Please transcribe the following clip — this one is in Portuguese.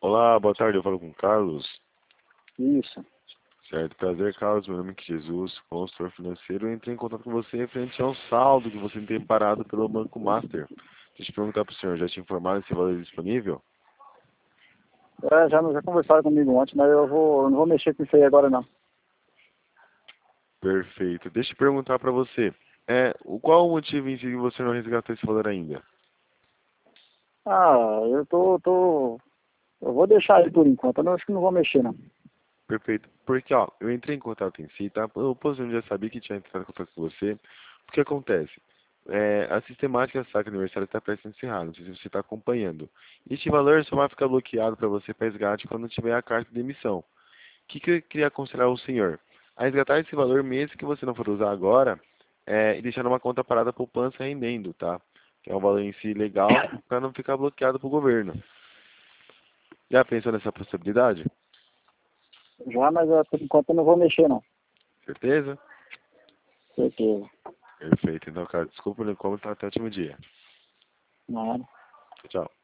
Olá, boa tarde, eu falo com o Carlos. Isso. Certo, prazer, Carlos, meu nome é Jesus, consultor financeiro. Eu entrei em contato com você referente ao saldo que você tem parado pelo Banco Master. Deixa eu perguntar para o senhor, já te informaram esse valor disponível? Já conversaram comigo ontem, mas eu não vou mexer com isso aí agora não. Perfeito. Deixa eu perguntar para você, qual o motivo em si que você não resgatou esse valor ainda? Eu vou deixar aí por enquanto, eu acho que não vou mexer não. Perfeito. Porque, ó, eu entrei em contato em si, tá? Eu possivelmente já sabia que tinha entrado em contato com você. O que acontece? A sistemática saque aniversário está prestes a encerrar, não sei se você está acompanhando. Este valor só vai ficar bloqueado para você para resgate quando tiver a carta de emissão. O que eu queria aconselhar ao senhor? A resgatar esse valor, mesmo que você não for usar agora, e deixar numa conta parada poupança rendendo, tá? Que é um valor em si legal para não ficar bloqueado para o governo. Já pensou nessa possibilidade? Já, mas por enquanto eu não vou mexer não. Certeza? Certeza. Perfeito. Então, cara, desculpa o incômodo, tá? Até o último dia. Nada. Tchau.